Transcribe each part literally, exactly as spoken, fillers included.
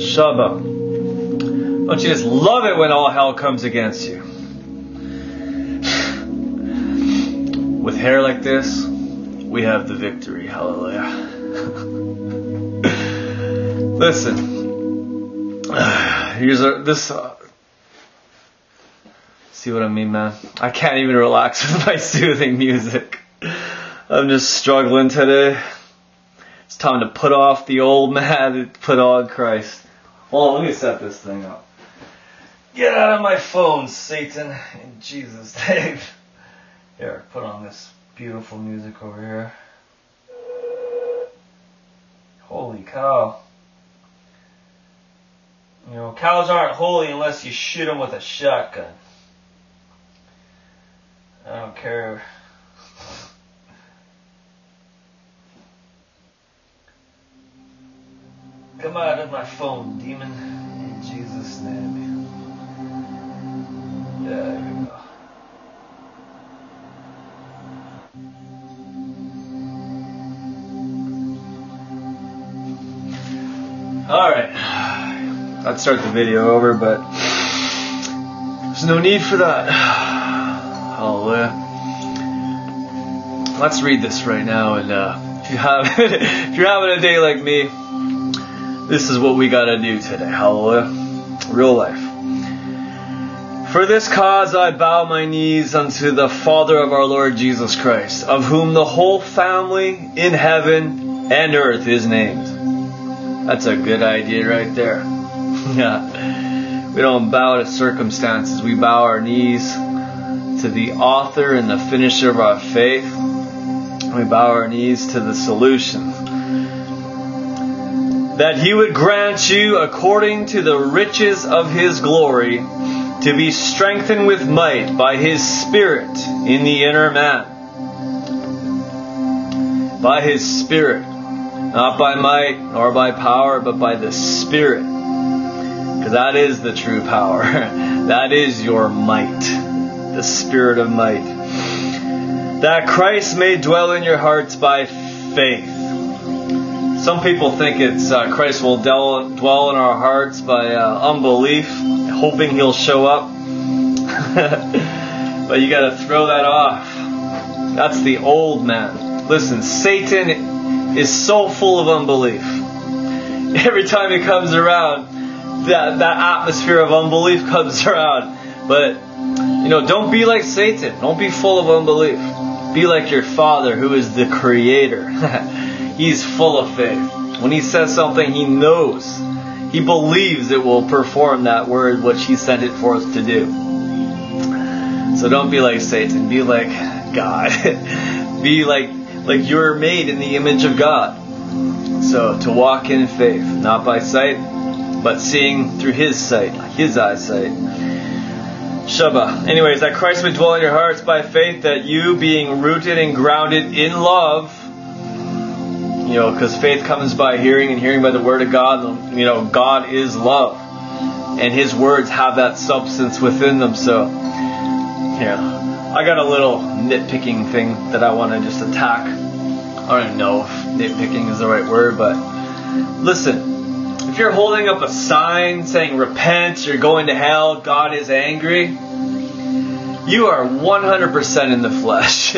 Shabbat. Don't you just love it when all hell comes against you? With hair like this, we have the victory. Hallelujah. Listen. Here's a, this. Uh, see what I mean, man? I can't even relax with my soothing music. I'm just struggling today. It's time to put off the old man and put on Christ. Hold on, let me set this thing up. Get out of my phone, Satan, in Jesus' name. Here, put on this beautiful music over here. Holy cow. You know, cows aren't holy unless you shoot them with a shotgun. I don't care. Come out of my phone, demon, in Jesus' name. Yeah, there you go. Alright. I'd start the video over, but there's no need for that. Hallelujah. Let's read this right now, and uh, if you have, if you're having a day like me, this is what we gotta do today. Hallelujah. Real life. For this cause I bow my knees unto the Father of our Lord Jesus Christ, of whom the whole family in heaven and earth is named. That's a good idea right there. Yeah. We don't bow to circumstances. We bow our knees to the author and the finisher of our faith. We bow our knees to the solution. That He would grant you, according to the riches of His glory, to be strengthened with might by His Spirit in the inner man. By His Spirit. Not by might nor by power, but by the Spirit. Because that is the true power. That is your might. The Spirit of might. That Christ may dwell in your hearts by faith. Some people think it's uh, Christ will dwell, dwell in our hearts by uh, unbelief, hoping He'll show up. But you got to throw that off. That's the old man. Listen, Satan is so full of unbelief. Every time he comes around, that that atmosphere of unbelief comes around. But you know, don't be like Satan. Don't be full of unbelief. Be like your Father, who is the Creator. He's full of faith. When He says something, He knows. He believes it will perform that word which He sent it forth to do. So don't be like Satan. Be like God. Be like like you're made in the image of God. So to walk in faith, not by sight, but seeing through His sight, His eyesight. Shabbat. Anyways, that Christ would dwell in your hearts by faith, that you, being rooted and grounded in love, you know, because faith comes by hearing and hearing by the Word of God. You know, God is love. And His words have that substance within them. So, yeah. I got a little nitpicking thing that I want to just attack. I don't even know if nitpicking is the right word, but listen. If you're holding up a sign saying repent, you're going to hell, God is angry, you are one hundred percent in the flesh.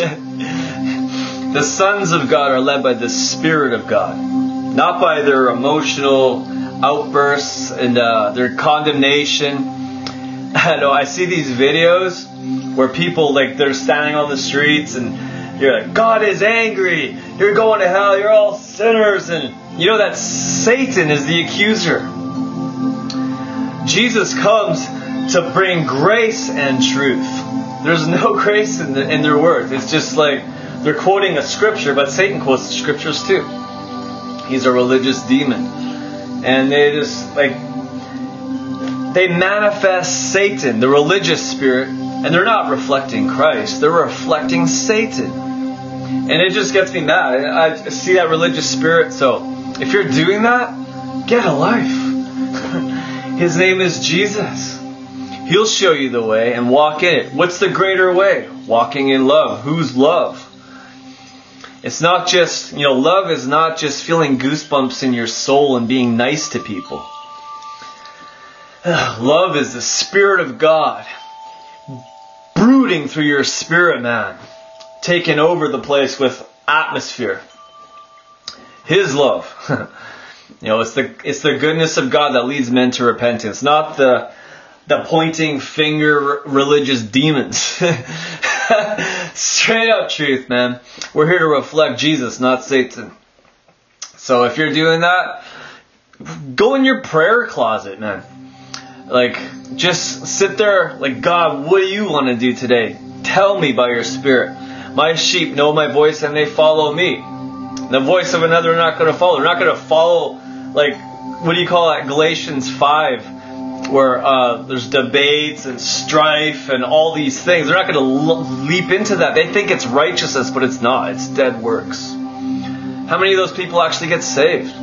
The sons of God are led by the Spirit of God, not by their emotional outbursts and uh, their condemnation. I know I see these videos where people, like, they're standing on the streets and you're like, God is angry, you're going to hell, you're all sinners, and you know that Satan is the accuser. Jesus comes to bring grace and truth. There's no grace in, the, in their words. It's just like they're quoting a scripture, but Satan quotes the scriptures too. He's a religious demon. And they just, like, they manifest Satan, the religious spirit, and they're not reflecting Christ. They're reflecting Satan. And it just gets me mad. I see that religious spirit. So if you're doing that, get a life. His name is Jesus. He'll show you the way and walk in it. What's the greater way? Walking in love. Who's love? It's not just, you know, love is not just feeling goosebumps in your soul and being nice to people. Love is the Spirit of God brooding through your spirit, man, taking over the place with atmosphere. His love. You know, it's the it's the goodness of God that leads men to repentance, not the the pointing finger religious demons. Straight up truth, man. We're here to reflect Jesus, not Satan. So if you're doing that, go in your prayer closet, man. Like, just sit there, like, God, what do you want to do today? Tell me by your Spirit. My sheep know my voice and they follow me. The voice of another are not going to follow. They're not going to follow, like, what do you call that? Galatians five, where uh, there's debates and strife and all these things. They're not going to l- leap into that. They think it's righteousness, but it's not. It's dead works. How many of those people actually get saved?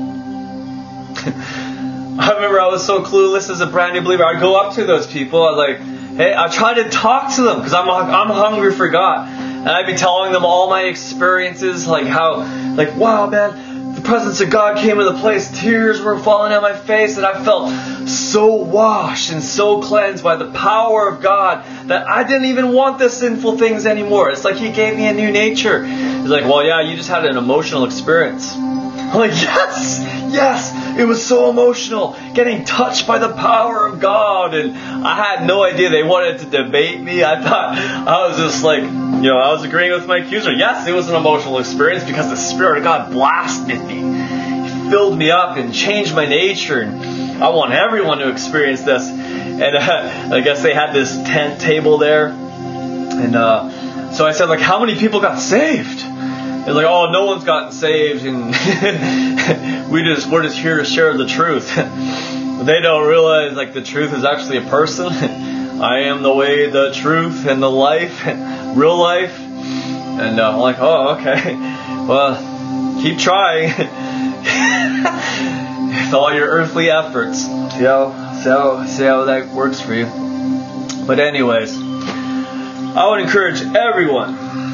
I remember I was so clueless as a brand new believer. I'd go up to those people. I was like, hey, I try to talk to them because I'm I'm hungry for God. And I'd be telling them all my experiences, like how, like, wow, man, the presence of God came into the place. Tears were falling down my face, and I felt so washed and so cleansed by the power of God that I didn't even want the sinful things anymore. It's like He gave me a new nature. He's like, well, yeah, you just had an emotional experience. I'm like, yes, yes, it was so emotional, getting touched by the power of God, and I had no idea they wanted to debate me. I thought, I was just like, you know, I was agreeing with my accuser. Yes, it was an emotional experience because the Spirit of God blasted me. He filled me up and changed my nature, and I want everyone to experience this. And uh, I guess they had this tent table there, and uh, so I said, like, how many people got saved? It's like, oh, no one's gotten saved, and we just we're just here to share the truth. But they don't realize, like, the truth is actually a person. I am the way, the truth, and the life, real life. And uh, I'm like, oh, okay. Well, keep trying with all your earthly efforts. See how see how see how that works for you. But anyways, I would encourage everyone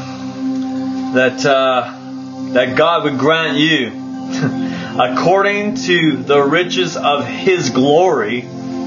that uh, that God would grant you, according to the riches of His glory,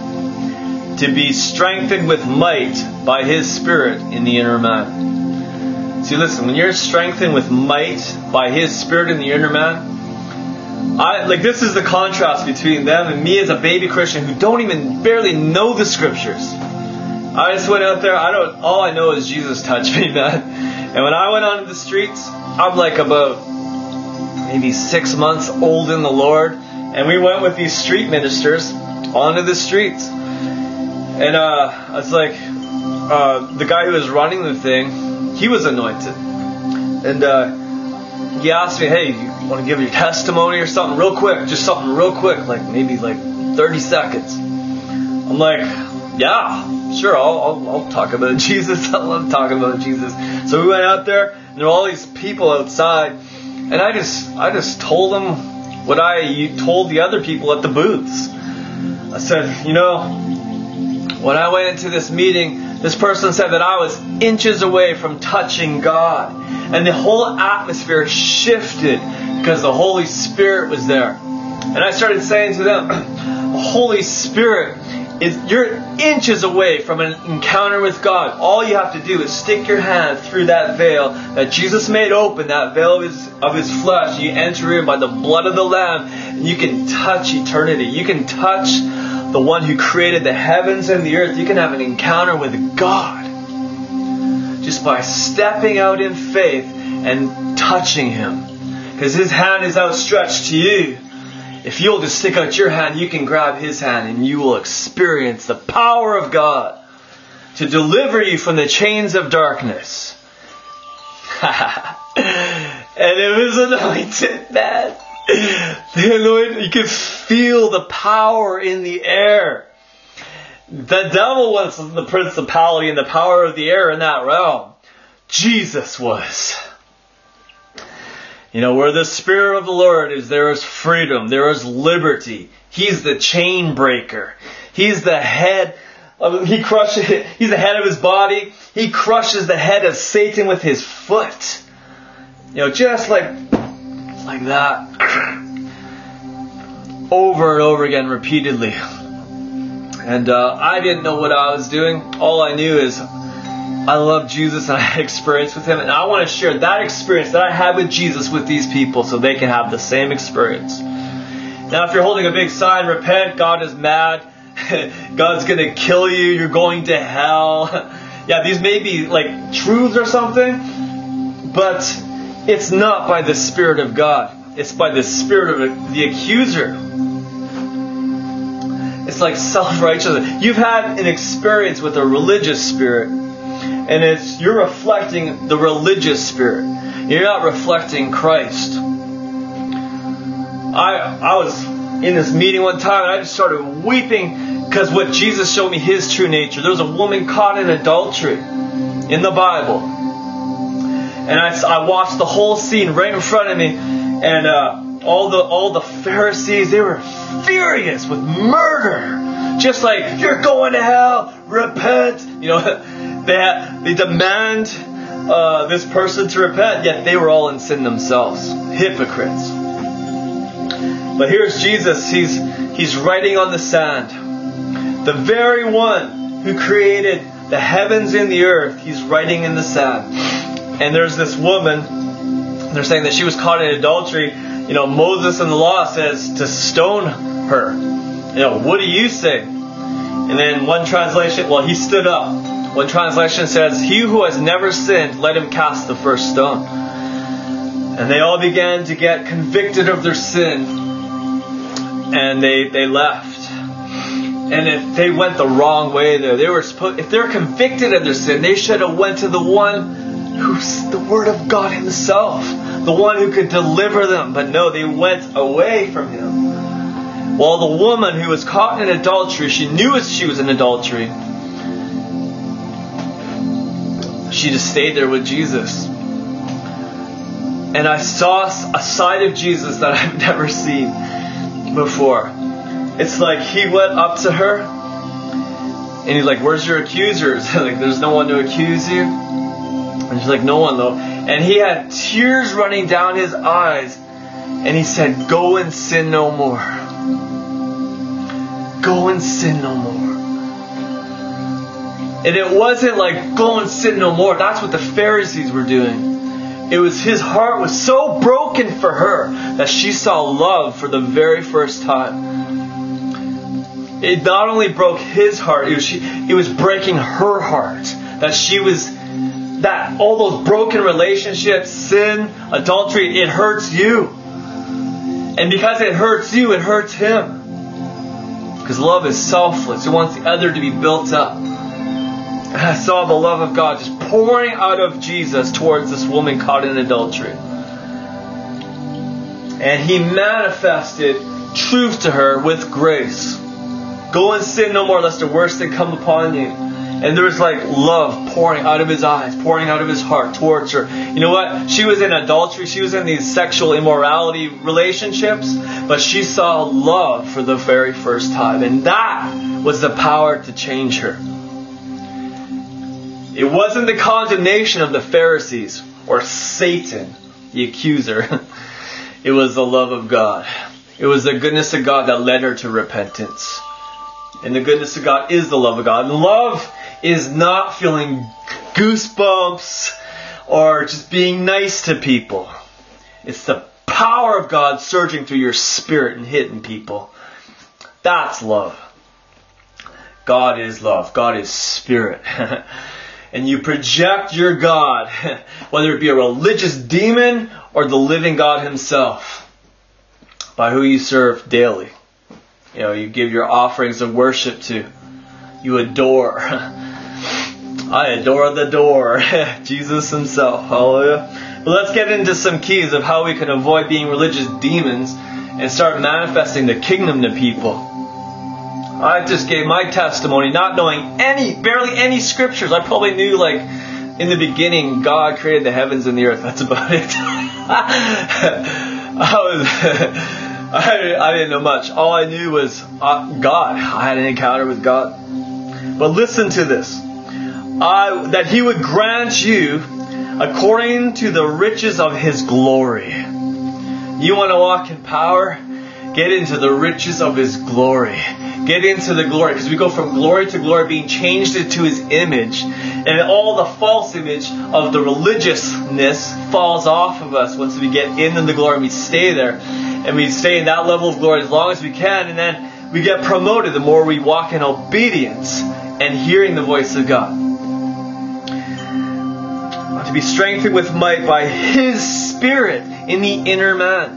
to be strengthened with might by His Spirit in the inner man. See, listen, when you're strengthened with might by His Spirit in the inner man, I like this is the contrast between them and me as a baby Christian who don't even barely know the Scriptures. I just went out there. I don't. All I know is Jesus touched me, man. And when I went onto the streets, I'm like about maybe six months old in the Lord. And we went with these street ministers onto the streets. And uh, I was like, uh, the guy who was running the thing, he was anointed. And uh, he asked me, hey, you want to give your testimony or something real quick? Just something real quick, like maybe like thirty seconds. I'm like, yeah. Sure, I'll, I'll, I'll talk about Jesus. I love talking about Jesus. So we went out there, and there were all these people outside, and I just, I just told them what I told the other people at the booths. I said, you know, when I went into this meeting, this person said that I was inches away from touching God, and the whole atmosphere shifted because the Holy Spirit was there. And I started saying to them, the Holy Spirit is, you're inches away from an encounter with God. All you have to do is stick your hand through that veil that Jesus made open, that veil of His, of his flesh. You enter in by the blood of the Lamb, and you can touch eternity. You can touch the one who created the heavens and the earth. You can have an encounter with God just by stepping out in faith and touching Him. Because His hand is outstretched to you. If you'll just stick out your hand, you can grab His hand and you will experience the power of God to deliver you from the chains of darkness. And it was anointed, man. The anointed, you could feel the power in the air. The devil was the principality and the power of the air in that realm. Jesus was. You know, where the Spirit of the Lord is, there is freedom. There is liberty. He's the chain breaker. He's the head. Of, he crushes. He's the head of His body. He crushes the head of Satan with His foot. You know, just like, like that. Over and over again, repeatedly. And And uh, I didn't know what I was doing. All I knew is I love Jesus and I had experience with Him. And I want to share that experience that I had with Jesus with these people so they can have the same experience. Now, if you're holding a big sign, repent, God is mad, God's going to kill you, you're going to hell. Yeah, these may be like truths or something, but it's not by the Spirit of God. It's by the spirit of the accuser. It's like self-righteousness. You've had an experience with a religious spirit, and it's you're reflecting the religious spirit. You're not reflecting Christ. I I was in this meeting one time, and I just started weeping because what Jesus showed me His true nature. There was a woman caught in adultery in the Bible, and I, I watched the whole scene right in front of me. And uh, all the all the Pharisees, they were furious with murder. Just like, you're going to hell, repent. You know, they, they demand uh, this person to repent, yet they were all in sin themselves. Hypocrites. But here's Jesus, he's, he's writing on the sand. The very one who created the heavens and the earth, He's writing in the sand. And there's this woman. They're saying that she was caught in adultery. You know, Moses in the law says to stone her. You know, what do you say? And then one translation, well, he stood up. One translation says, he who has never sinned, let him cast the first stone. And they all began to get convicted of their sin. And they, they left. And if they went the wrong way there, they were supposed, if they're convicted of their sin, they should have went to the one who's the Word of God Himself, the one who could deliver them. But no, they went away from Him. While the woman who was caught in adultery, she knew she was in adultery. She just stayed there with Jesus. And I saw a side of Jesus that I've never seen before. It's like He went up to her and He's like, where's your accusers? Like, there's no one to accuse you. And she's like, no one though. And He had tears running down His eyes. And He said, go and sin no more. Go and sin no more. And it wasn't like, go and sin no more. That's what the Pharisees were doing. It was His heart was so broken for her that she saw love for the very first time. It not only broke His heart, it was, she, it was breaking her heart. That she was... That all those broken relationships, sin, adultery, it hurts you. And because it hurts you, it hurts Him. Because love is selfless. It wants the other to be built up. And I saw the love of God just pouring out of Jesus towards this woman caught in adultery. And He manifested truth to her with grace. Go and sin no more, lest the worst thing come upon you. And there was like love pouring out of His eyes, pouring out of His heart towards her. You know what? She was in adultery. She was in these sexual immorality relationships. But she saw love for the very first time. And that was the power to change her. It wasn't the condemnation of the Pharisees or Satan, the accuser. It was the love of God. It was the goodness of God that led her to repentance. And the goodness of God is the love of God. And love is not feeling goosebumps or just being nice to people. It's the power of God surging through your spirit and hitting people. That's love. God is love. God is spirit. And you project your God, whether it be a religious demon or the living God Himself, by who you serve daily. You know, you give your offerings of worship to. You adore. I adore the door. Jesus Himself. Hallelujah. But let's get into some keys of how we can avoid being religious demons and start manifesting the kingdom to people. I just gave my testimony not knowing any, barely any scriptures. I probably knew like in the beginning God created the heavens and the earth. That's about it. I was... I, I didn't know much. All I knew was uh, God. I had an encounter with God. But listen to this. I, that He would grant you according to the riches of His glory. You want to walk in power? Get into the riches of His glory. get into the glory, because we go from glory to glory, being changed into His image, and all the false image of the religiousness falls off of us once we get into the glory, and we stay there, and we stay in that level of glory as long as we can, and then we get promoted the more we walk in obedience and hearing the voice of God. To be strengthened with might by His Spirit in the inner man.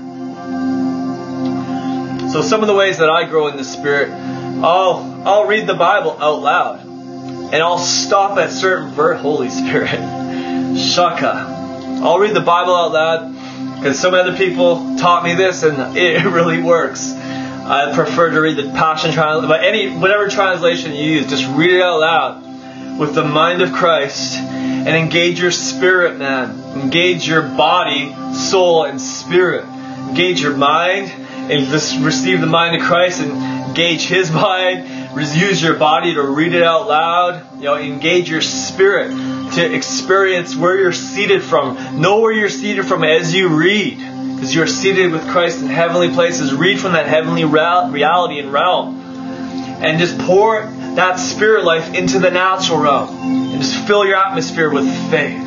So some of the ways that I grow in the Spirit, I'll I'll read the Bible out loud, and I'll stop at certain verse. Holy Spirit, Shaka. I'll read the Bible out loud because some other people taught me this, and it really works. I prefer to read the Passion Translation, but any whatever translation you use, just read it out loud with the mind of Christ, and engage your spirit, man. Engage your body, soul, and spirit. Engage your mind, and just receive the mind of Christ, and engage His mind. Use your body to read it out loud. You know, engage your spirit to experience where you're seated from. Know where you're seated from as you read, because you're seated with Christ in heavenly places. Read from that heavenly reality and realm, and just pour that spirit life into the natural realm, and just fill your atmosphere with faith.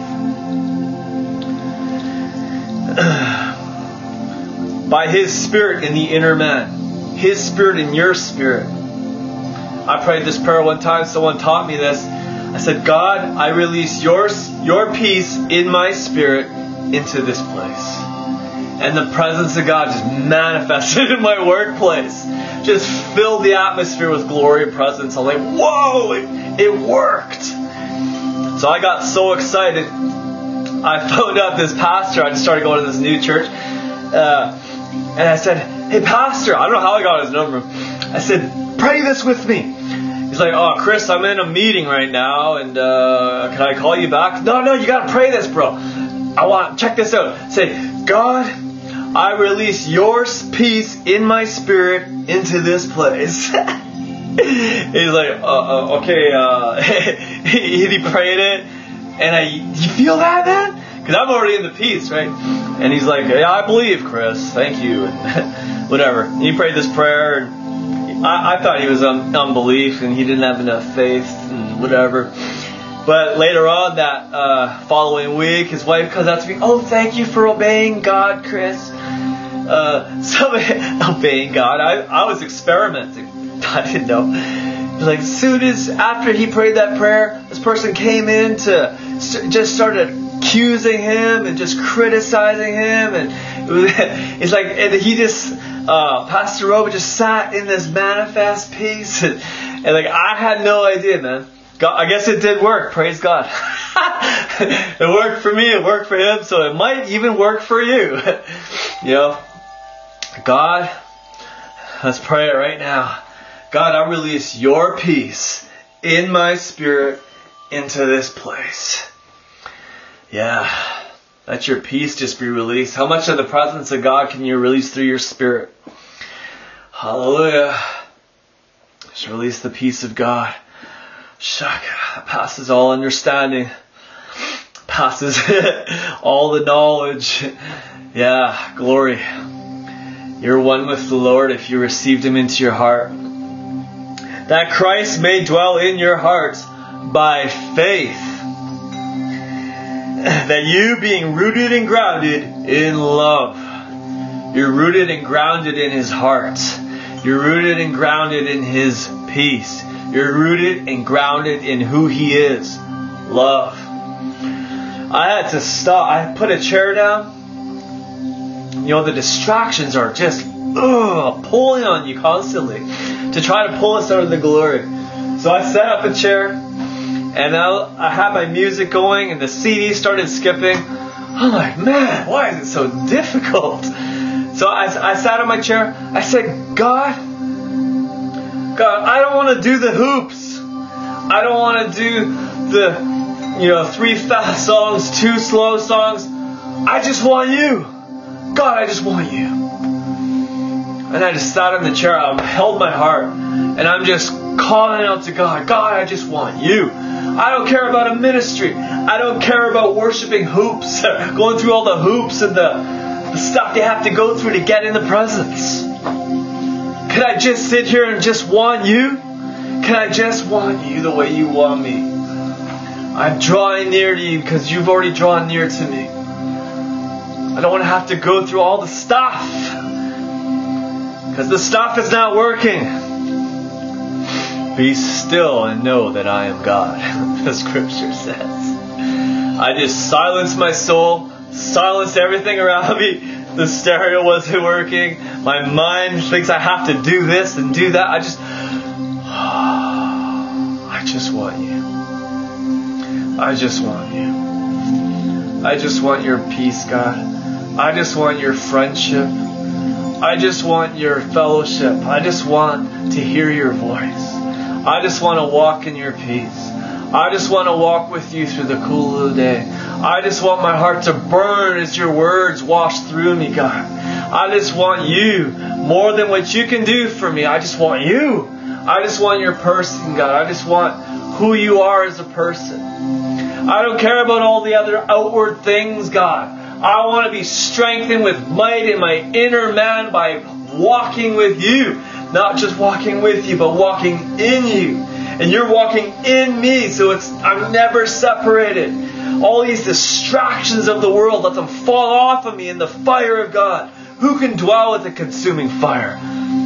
By His Spirit in the inner man. His Spirit in your spirit. I prayed this prayer one time. Someone taught me this. I said, God, I release your, your peace in my spirit into this place. And the presence of God just manifested in my workplace. Just filled the atmosphere with glory and presence. I'm like, whoa, it, it worked. So I got so excited. I phoned up this pastor. I just started going to this new church. Uh, and I said, hey, pastor, I don't know how I got his number. I said, pray this with me. He's like, oh, Chris, I'm in a meeting right now, and uh, can I call you back? No, no, you got to pray this, bro. I want, check this out. Say, God, I release your peace in my spirit into this place. He's like, uh, uh, okay, uh, he prayed it, and I, you feel that, man? Because I'm already in the peace, right? And he's like, yeah, I believe, Chris. Thank you. And whatever. He prayed this prayer, and I, I thought he was un- unbelief, and he didn't have enough faith, and whatever. But later on that uh, following week, his wife comes out to me, oh, thank you for obeying God, Chris. Uh, so obeying God. I, I was experimenting. I didn't know. Like, as soon as after he prayed that prayer, this person came in to st- just started accusing him and just criticizing him, and it was, it's like, and he just uh, Pastor Rob just sat in this manifest peace, and, and like I had no idea, man. God, I guess it did work. Praise God. It worked for me. It worked for him. So it might even work for you. You know, God, let's pray it right now. God, I release your peace in my spirit into this place. Yeah, let your peace just be released. How much of the presence of God can you release through your spirit? Hallelujah. Just release the peace of God. Shaka, passes all understanding. Passes all the knowledge. Yeah, glory. You're one with the Lord if you received Him into your heart. That Christ may dwell in your hearts by faith. That you being rooted and grounded in love. You're rooted and grounded in His heart. You're rooted and grounded in His peace. You're rooted and grounded in who He is. Love. I had to stop. I put a chair down. You know, the distractions are just ugh, pulling on you constantly to try to pull us out of the glory. So I set up a chair, and I, I had my music going, and the C D started skipping. I'm like, man, why is it so difficult? So I, I sat on my chair. I said, God, God, I don't want to do the hoops. I don't want to do the, you know, three fast songs, two slow songs. I just want you. God, I just want you. And I just sat in the chair. I held my heart. And I'm just calling out to God. God, I just want you. I don't care about a ministry. I don't care about worshiping hoops. Going through all the hoops and the, the stuff you have to go through to get in the presence. Can I just sit here and just want you? Can I just want you the way you want me? I'm drawing near to you because you've already drawn near to me. I don't want to have to go through all the stuff because the stuff is not working. Be still and know that I am God, the scripture says. I just silenced my soul, silenced everything around me. The stereo wasn't working. My mind thinks I have to do this and do that. I just, I just want you. I just want you. I just want your peace, God. I just want your friendship. I just want your fellowship. I just want to hear your voice. I just want to walk in your peace. I just want to walk with you through the cool of the day. I just want my heart to burn as your words wash through me, God. I just want you more than what you can do for me. I just want you. I just want your person, God. I just want who you are as a person. I don't care about all the other outward things, God. I want to be strengthened with might in my inner man by walking with you. Not just walking with you, but walking in you. And you're walking in me, so it's I'm never separated. All these distractions of the world, let them fall off of me in the fire of God. Who can dwell with the consuming fire?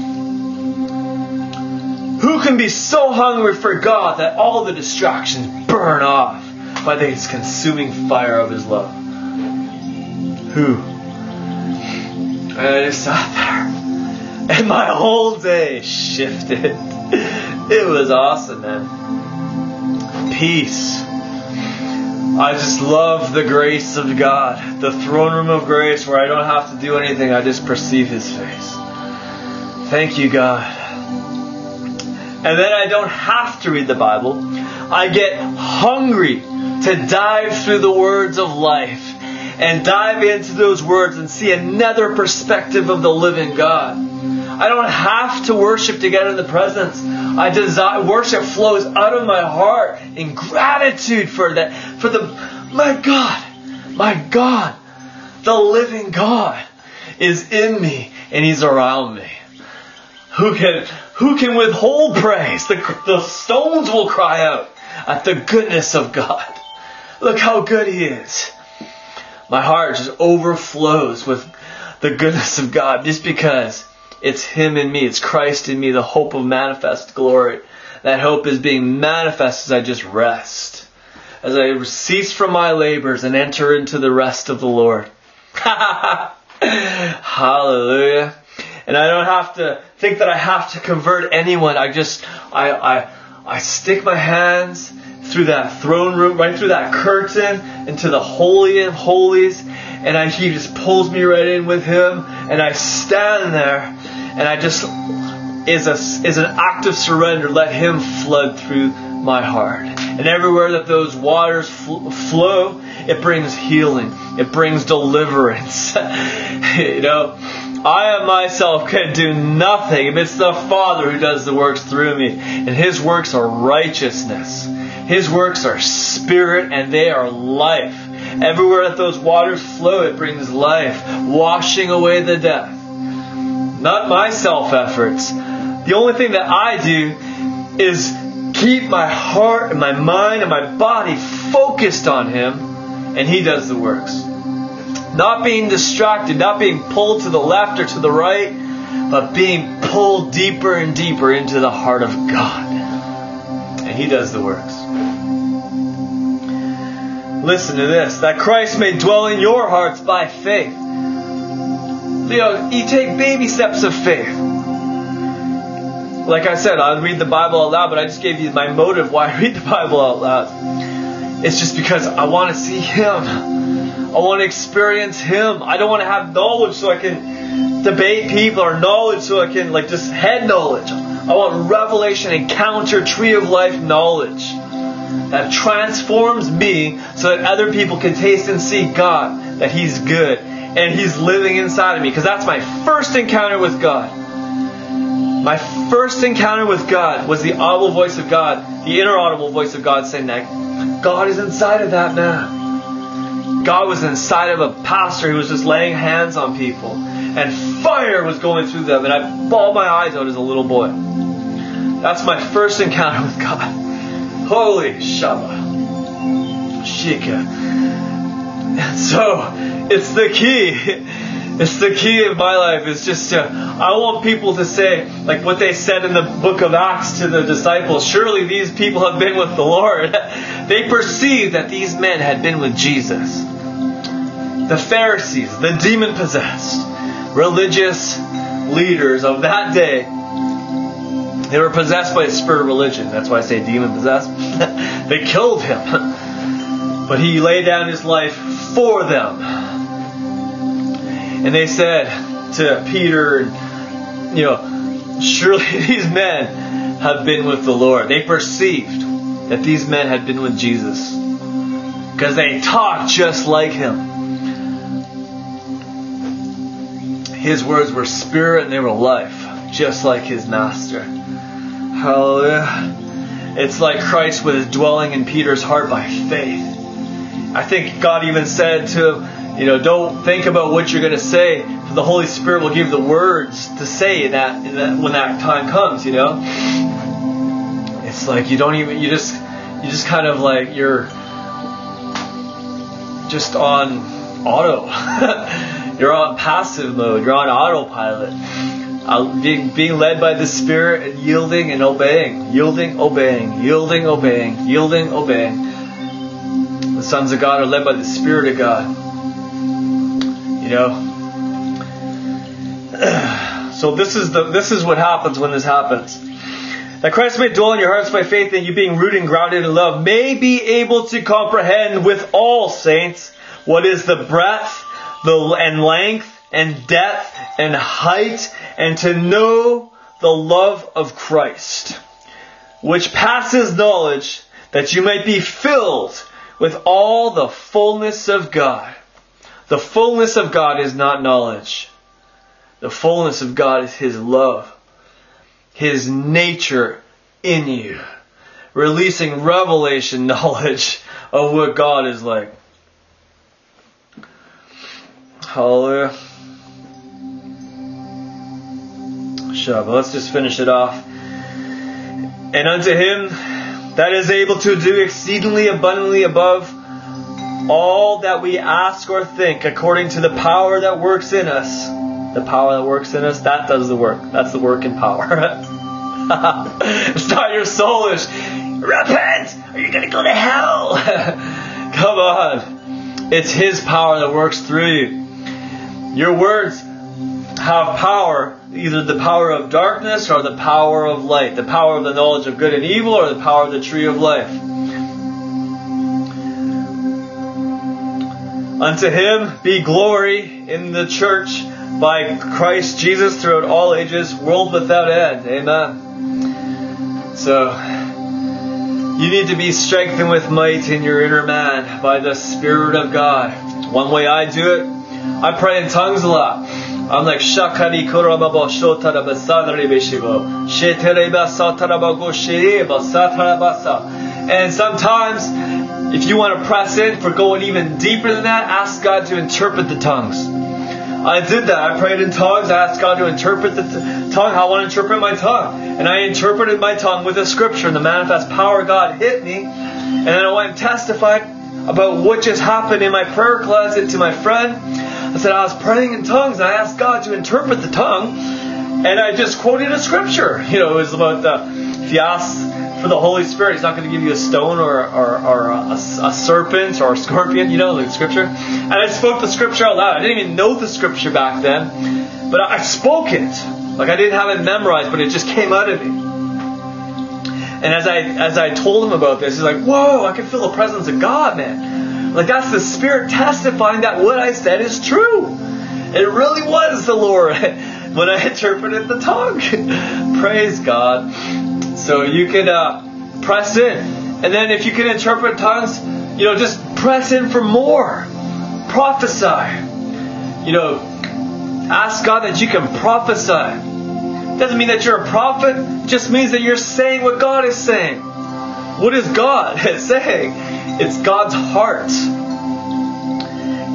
Who can be so hungry for God that all the distractions burn off by this consuming fire of His love? Who? And I just sat there. And my whole day shifted. It was awesome, man. Peace. I just love the grace of God. The throne room of grace where I don't have to do anything. I just perceive His face. Thank you, God. And then I don't have to read the Bible. I get hungry to dive through the words of life and dive into those words and see another perspective of the living God. I don't have to worship to get in the presence. I desire worship flows out of my heart in gratitude for that, for the my God, my God, the living God is in me and He's around me. Who can who can withhold praise? The the stones will cry out at the goodness of God. Look how good He is. My heart just overflows with the goodness of God just because it's Him in me. It's Christ in me, the hope of manifest glory. That hope is being manifest as I just rest. As I cease from my labors and enter into the rest of the Lord. Hallelujah. And I don't have to think that I have to convert anyone. I just, I, I, I stick my hands through that throne room, right through that curtain, into the Holy of Holies. And I, He just pulls me right in with Him. And I stand there. And I just, is a, is an act of surrender. Let Him flood through my heart. And everywhere that those waters fl- flow, it brings healing. It brings deliverance. You know, I myself can do nothing. It's the Father who does the works through me. And His works are righteousness. His works are spirit and they are life. Everywhere that those waters flow, it brings life, washing away the death. Not my self-efforts. The only thing that I do is keep my heart and my mind and my body focused on Him, and He does the works. Not being distracted, not being pulled to the left or to the right, but being pulled deeper and deeper into the heart of God. And He does the works. Listen to this. That Christ may dwell in your hearts by faith. You know, you take baby steps of faith. Like I said, I read the Bible out loud, but I just gave you my motive why I read the Bible out loud. It's just because I want to see Him. I want to experience Him. I don't want to have knowledge so I can debate people, or knowledge so I can, like, just head knowledge. I want revelation, encounter, tree of life knowledge that transforms me so that other people can taste and see God, that He's good and He's living inside of me. Because that's my first encounter with God. My first encounter with God was the audible voice of God, the inner audible voice of God saying that God is inside of that man. God was inside of a pastor who was just laying hands on people. And fire was going through them. And I bawled my eyes out as a little boy. That's my first encounter with God. Holy Shabbat. Shika. So, it's the key. It's the key of my life. It's just, to, I want people to say, like what they said in the book of Acts to the disciples, surely these people have been with the Lord. They perceived that these men had been with Jesus. The Pharisees, the demon-possessed, religious leaders of that day, they were possessed by a spirit of religion. That's why I say demon-possessed. They killed him. But he laid down his life for them. And they said to Peter, you know, surely these men have been with the Lord. They perceived that these men had been with Jesus. Because they talked just like him. His words were spirit and they were life. Just like his master. Hallelujah. It's like Christ was dwelling in Peter's heart by faith. I think God even said to him, you know, don't think about what you're going to say, for the Holy Spirit will give you the words to say in that, in that when that time comes, you know. It's like you don't even, you just, you just kind of like, you're just on auto. You're on passive mode. You're on autopilot. Uh, being, being led by the Spirit and yielding and obeying. Yielding, obeying. Yielding, obeying. Yielding, obeying. The sons of God are led by the Spirit of God. You know? So this is the this is what happens when this happens. That Christ may dwell in your hearts by faith, and you being rooted and grounded in love, may be able to comprehend with all saints what is the breadth, the and length, and depth, and height, and to know the love of Christ, which passes knowledge, that you might be filled with all the fullness of God. The fullness of God is not knowledge. The fullness of God is His love. His nature in you. Releasing revelation knowledge of what God is like. Hallelujah. Shabbat. Let's just finish it off. And unto Him that is able to do exceedingly abundantly above all that we ask or think, according to the power that works in us. The power that works in us, that does the work. That's the work and power. It's not your soulish. Repent! Or you're going to go to hell! Come on. It's His power that works through you. Your words have power, either the power of darkness or the power of light. The power of the knowledge of good and evil or the power of the tree of life. Unto Him be glory in the church by Christ Jesus throughout all ages, world without end. Amen. So, you need to be strengthened with might in your inner man by the Spirit of God. One way I do it, I pray in tongues a lot. I'm like Shakari Kurababa Shotarabasanarebeshivo. Sheterebasatarabago And sometimes, if you want to press in for going even deeper than that, ask God to interpret the tongues. I did that. I prayed in tongues. I asked God to interpret the t- tongue. I want to interpret my tongue. And I interpreted my tongue with a scripture. And the manifest power of God hit me. And then I went and testified about what just happened in my prayer closet to my friend. I said I was praying in tongues. And I asked God to interpret the tongue. And I just quoted a scripture. You know, it was about the, if you ask for the Holy Spirit, He's not going to give you a stone or, or, or a, a serpent or a scorpion, you know, like scripture. And I spoke the scripture out loud. I didn't even know the scripture back then, but I spoke it. Like I didn't have it memorized, but it just came out of me. And as I as I told him about this, he's like, whoa, I can feel the presence of God, man. Like that's the Spirit testifying that what I said is true. It really was the Lord when I interpreted the tongue. Praise God. So you can uh, press in. And then if you can interpret tongues, you know, just press in for more. Prophesy. You know, ask God that you can prophesy. Doesn't mean that you're a prophet. It just means that you're saying what God is saying. What is God saying? It's God's heart.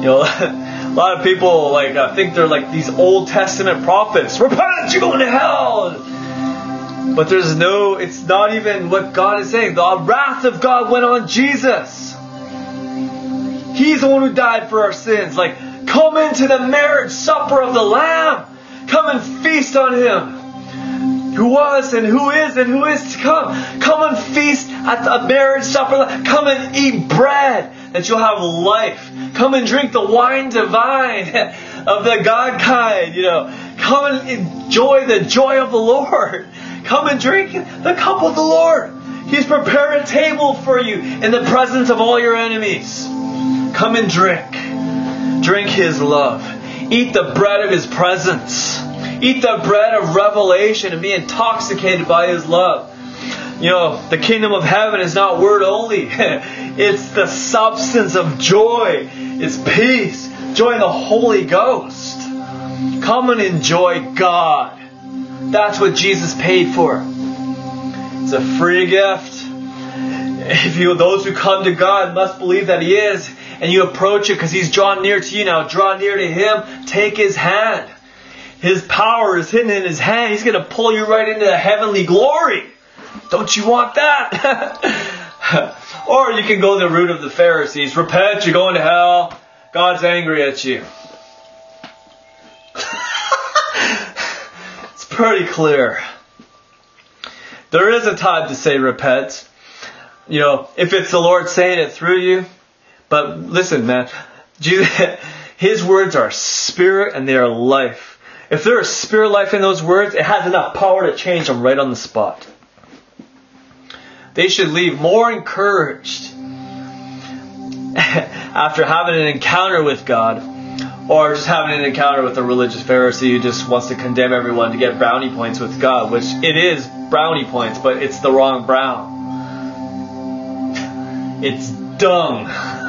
know, a lot of people like uh, think they're like these Old Testament prophets. Repent, you're going to hell. But there's no, it's not even what God is saying. The wrath of God went on Jesus. He's the one who died for our sins. Like, come into the marriage supper of the Lamb. Come and feast on Him who was and who is and who is to come. Come and feast at the marriage supper. Come and eat bread that you'll have life. Come and drink the wine divine of the God kind. You know, come and enjoy the joy of the Lord. Come and drink the cup of the Lord. He's prepared a table for you in the presence of all your enemies. Come and drink. Drink His love. Eat the bread of His presence. Eat the bread of revelation and be intoxicated by His love. You know, the kingdom of heaven is not word only. It's the substance of joy. It's peace. Joy in the Holy Ghost. Come and enjoy God. That's what Jesus paid for. It's a free gift. If you, those who come to God must believe that He is, and you approach it because He's drawn near to you. Now draw near to Him. Take His hand. His power is hidden in His hand. He's going to pull you right into the heavenly glory. Don't you want that? Or you can go the route of the Pharisees. Repent, you're going to hell. God's angry at you. It's pretty clear. There is a time to say repent. You know, if it's the Lord saying it through you. But listen, man. Jesus, His words are spirit and they are life. If there is spirit life in those words, it has enough power to change them right on the spot. They should leave more encouraged after having an encounter with God, or just having an encounter with a religious Pharisee who just wants to condemn everyone to get brownie points with God, which it is brownie points, but it's the wrong brown. It's dung.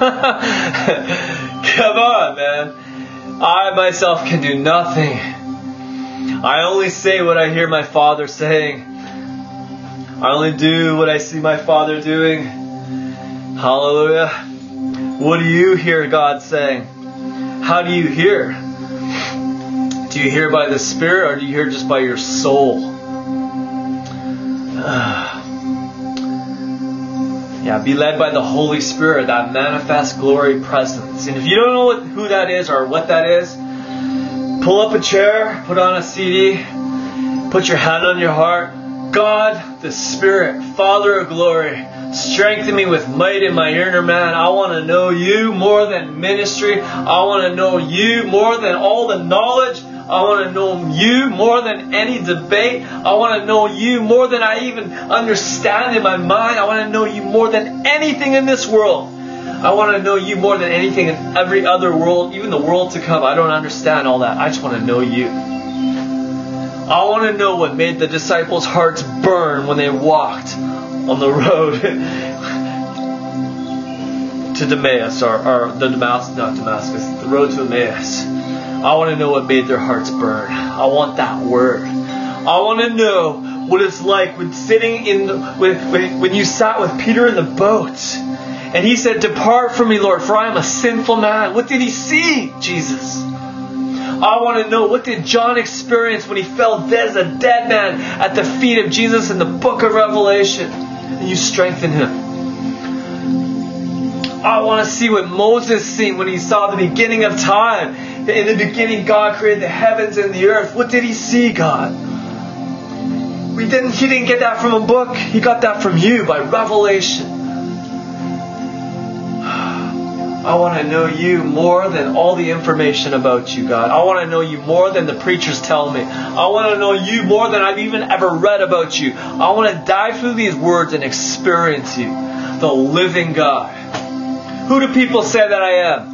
Come on, man. I myself can do nothing. I only say what I hear my Father saying. I only do what I see my Father doing. Hallelujah. What do you hear God saying? How do you hear? Do you hear by the Spirit, or do you hear just by your soul? Yeah, be led by the Holy Spirit, that manifest glory presence. And if you don't know what, who that is or what that is, pull up a chair, put on a C D, put your hand on your heart. God, the Spirit, Father of glory, strengthen me with might in my inner man. I want to know You more than ministry. I want to know You more than all the knowledge. I want to know You more than any debate. I want to know You more than I even understand in my mind. I want to know You more than anything in this world. I want to know You more than anything in every other world, even the world to come. I don't understand all that. I just want to know You. I want to know what made the disciples' hearts burn when they walked on the road to Damascus, or, or the Damascus, not Damascus, the road to Emmaus. I want to know what made their hearts burn. I want that word. I want to know what it's like when sitting in the, when, when, when you sat with Peter in the boat. And he said, "Depart from me, Lord, for I am a sinful man." What did he see, Jesus? I want to know, what did John experience when he fell dead as a dead man at the feet of Jesus in the book of Revelation? And you strengthen him. I want to see what Moses seen when he saw the beginning of time. In the beginning, God created the heavens and the earth. What did he see, God? We didn't. He didn't get that from a book. He got that from You by revelation. I want to know You more than all the information about You, God. I want to know You more than the preachers tell me. I want to know You more than I've even ever read about You. I want to dive through these words and experience You, the living God. Who do people say that I am?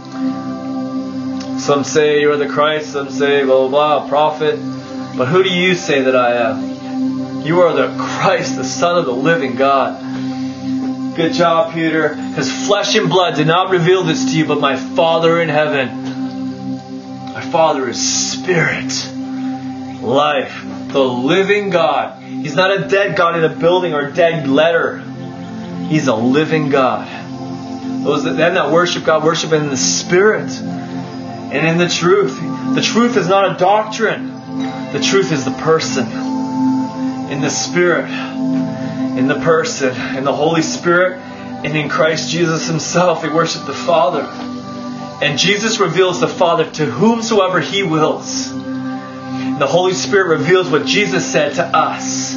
Some say You're the Christ. Some say blah, blah, blah, prophet. But who do You say that I am? You are the Christ, the Son of the living God. Good job, Peter. Because flesh and blood did not reveal this to you, but my Father in heaven. My Father is Spirit, life, the living God. He's not a dead God in a building or a dead letter. He's a living God. Those that, them that worship God worship in the Spirit and in the truth. The truth is not a doctrine. The truth is the person. In the Spirit, in the person, in the Holy Spirit, and in Christ Jesus Himself, they worship the Father. And Jesus reveals the Father to whomsoever He wills. And the Holy Spirit reveals what Jesus said to us.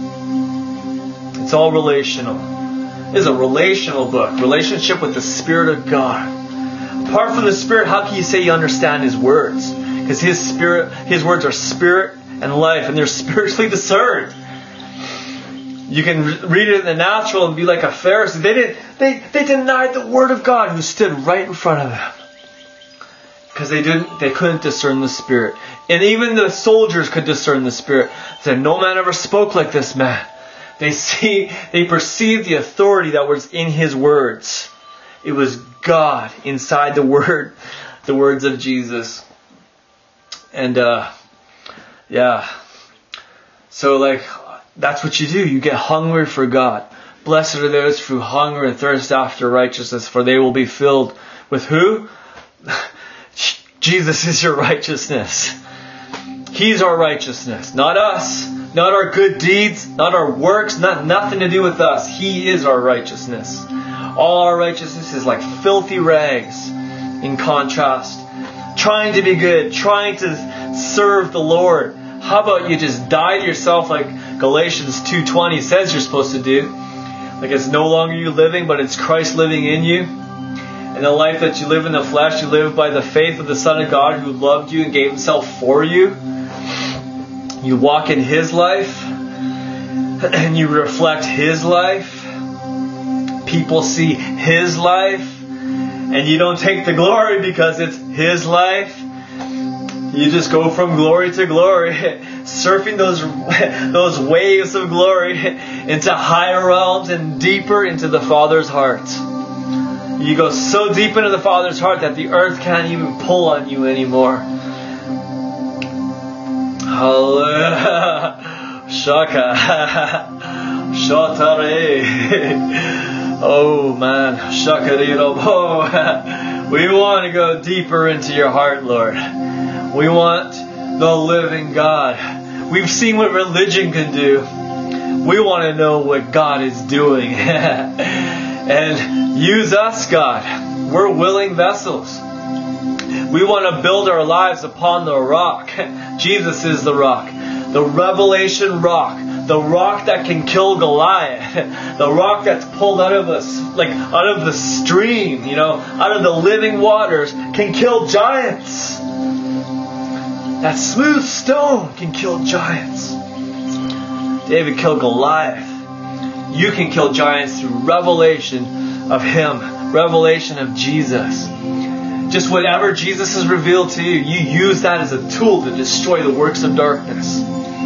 It's all relational. It is a relational book. Relationship with the Spirit of God. Apart from the Spirit, how can you say you understand His words? Because His Spirit, His words are spirit and life, and they're spiritually discerned. You can read it in the natural and be like a Pharisee. They didn't. They they denied the Word of God, who stood right in front of them, because they didn't. They couldn't discern the Spirit, and even the soldiers could discern the Spirit. They said, "No man ever spoke like this man." They see. They perceived the authority that was in His words. It was God inside the Word, the words of Jesus, and uh, yeah. So like. That's what you do. You get hungry for God. Blessed are those who hunger and thirst after righteousness, for they will be filled with who? Jesus is your righteousness. He's our righteousness. Not us. Not our good deeds. Not our works. Not nothing to do with us. He is our righteousness. All our righteousness is like filthy rags in contrast. Trying to be good. Trying to serve the Lord. How about you just die to yourself like Galatians two twenty says you're supposed to do? Like it's no longer you living, but it's Christ living in you. And the life that you live in the flesh, you live by the faith of the Son of God who loved you and gave Himself for you. You walk in His life and you reflect His life. People see His life and you don't take the glory because it's His life. You just go from glory to glory, surfing those those waves of glory into higher realms and deeper into the Father's heart. You go so deep into the Father's heart that the earth can't even pull on you anymore. Hallelujah. Shaka. Shatare. Oh man. Shakarirobo. We want to go deeper into your heart, Lord. We want the living God. We've seen what religion can do. We want to know what God is doing. And use us, God. We're willing vessels. We want to build our lives upon the rock. Jesus is the rock. The revelation rock. The rock that can kill Goliath. The rock that's pulled out of us, like out of the stream, you know, out of the living waters, can kill giants. That smooth stone can kill giants. David killed Goliath. You can kill giants through revelation of Him. Revelation of Jesus. Just whatever Jesus has revealed to you, you use that as a tool to destroy the works of darkness.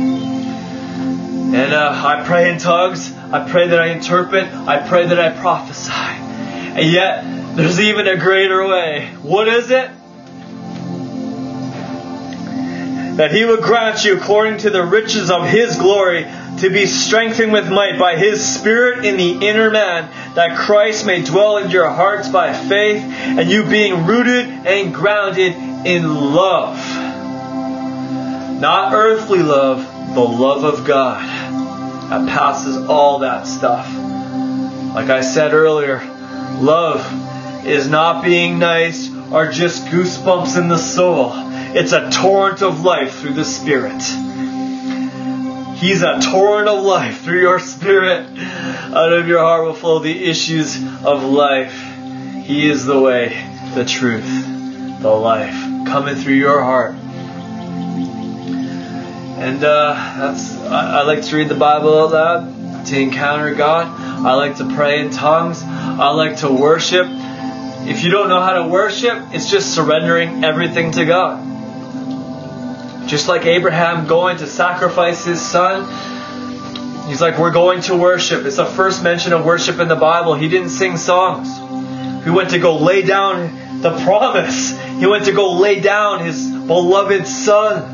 And uh, I pray in tongues. I pray that I interpret. I pray that I prophesy. And yet, there's even a greater way. What is it? That He would grant you, according to the riches of His glory, to be strengthened with might by His Spirit in the inner man, that Christ may dwell in your hearts by faith, and you being rooted and grounded in love. Not earthly love, the love of God. That passes all that stuff. Like I said earlier, love is not being nice or just goosebumps in the soul. It's a torrent of life through the Spirit. He's a torrent of life through your spirit. Out of your heart will flow the issues of life. He is the way, the truth, the life. Coming through your heart. And uh, that's I, I like to read the Bible out loud, to encounter God. I like to pray in tongues. I like to worship. If you don't know how to worship, it's just surrendering everything to God. Just like Abraham going to sacrifice his son. He's like, we're going to worship. It's the first mention of worship in the Bible. He didn't sing songs. He went to go lay down the promise. He went to go lay down His beloved Son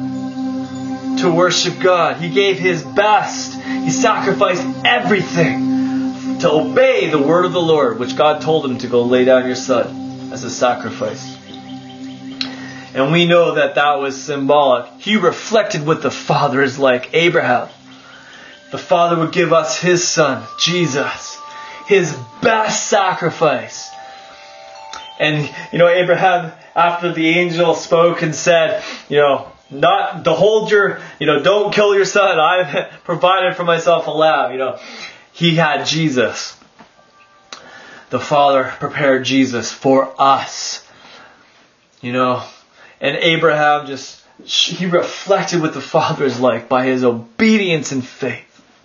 to worship God. He gave His best. He sacrificed everything to obey the word of the Lord, which God told him to go lay down your son as a sacrifice. And we know that that was symbolic. He reflected what the Father is like, Abraham. The Father would give us His Son, Jesus, His best sacrifice. And, you know, Abraham, after the angel spoke and said, you know, not to hold your, you know, don't kill your son. I've provided for myself a lamb. You know, he had Jesus. The Father prepared Jesus for us. You know, and Abraham just, he reflected what the Father is like by his obedience and faith.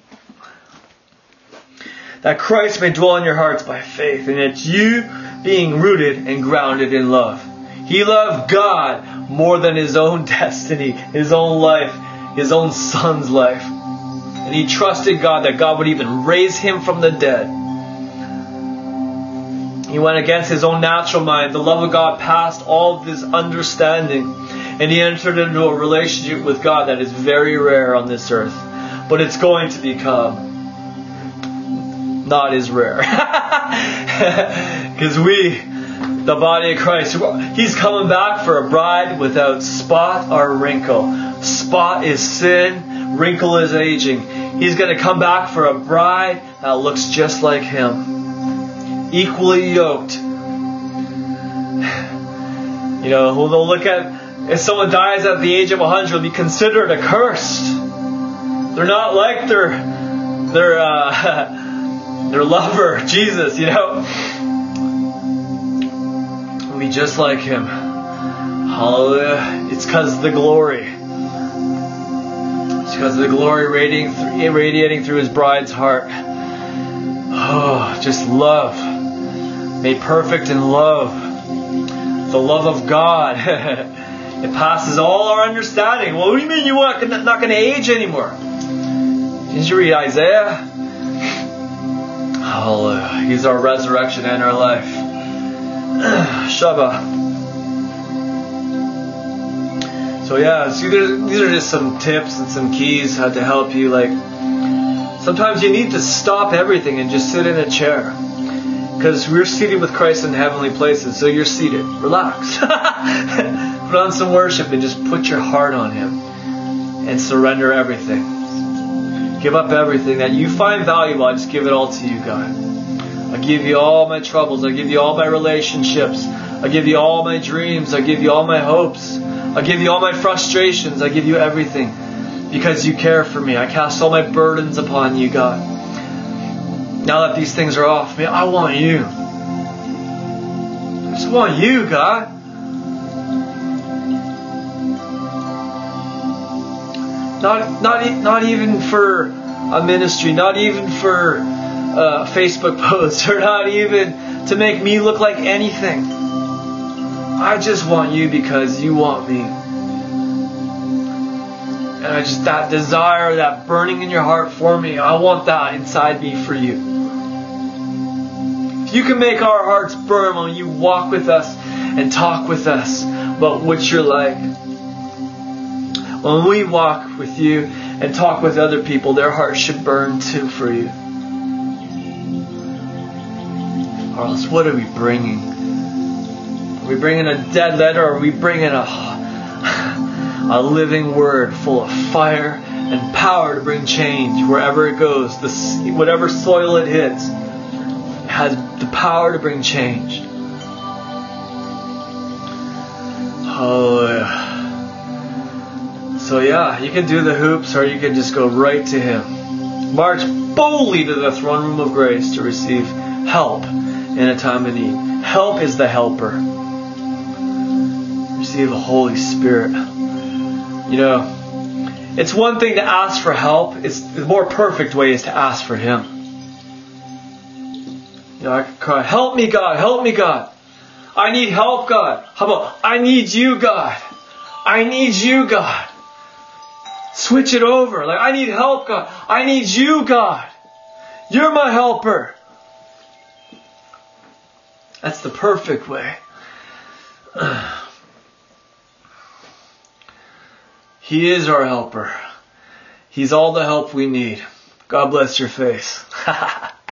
That Christ may dwell in your hearts by faith, and it's you being rooted and grounded in love. He loved God more than his own destiny, his own life, his own son's life. And he trusted God that God would even raise him from the dead. He went against his own natural mind. The love of God passed all of his understanding. And he entered into a relationship with God that is very rare on this earth. But it's going to become not as rare. Because we, the body of Christ, He's coming back for a bride without spot or wrinkle. Spot is sin, wrinkle is aging. He's going to come back for a bride that looks just like Him. Equally yoked. You know, they'll look at, if someone dies at the age of one hundred, they'll be considered accursed. They're not like their, their, uh, their lover, Jesus, you know. We'll be just like Him. Hallelujah. It's because of the glory. It's because of the glory radiating through, radiating through His bride's heart. Oh, just love. Made perfect in love. The love of God. It passes all our understanding. Well, what do you mean you're not going to age anymore? Did you read Isaiah? Hallelujah. He's our resurrection and our life. Shabbat. So yeah, see, these are just some tips and some keys how to help you. Like, sometimes you need to stop everything and just sit in a chair. Because we're seated with Christ in heavenly places. So you're seated. Relax. Put on some worship and just put your heart on Him. And surrender everything. Give up everything that you find valuable. I just give it all to you, God. I give you all my troubles. I give you all my relationships. I give you all my dreams. I give you all my hopes. I give you all my frustrations. I give you everything. Because you care for me. I cast all my burdens upon you, God. Now that these things are off me, I want you. I just want you, God. Not, not, not even for a ministry, not even for a Facebook post, or not even to make me look like anything. I just want you because you want me. And I just, that desire, that burning in your heart for me, I want that inside me for you. If you can make our hearts burn when you walk with us and talk with us about what you're like. When we walk with you and talk with other people, their hearts should burn too for you. Or else, what are we bringing? Are we bringing a dead letter, or are we bringing a, a living word full of fire and power to bring change wherever it goes? The, whatever soil it hits has the power to bring change. Hallelujah. So yeah, you can do the hoops, or you can just go right to Him. March boldly to the throne room of grace to receive help in a time of need. Help is the helper. Receive the Holy Spirit. You know, it's one thing to ask for help. It's the more perfect way is to ask for Him. You know, I can cry, help me, God, help me, God. I need help, God. How about, I need you, God. I need you, God. Switch it over. Like, I need help, God. I need you, God. You're my helper. That's the perfect way. He is our helper. He's all the help we need. God bless your face.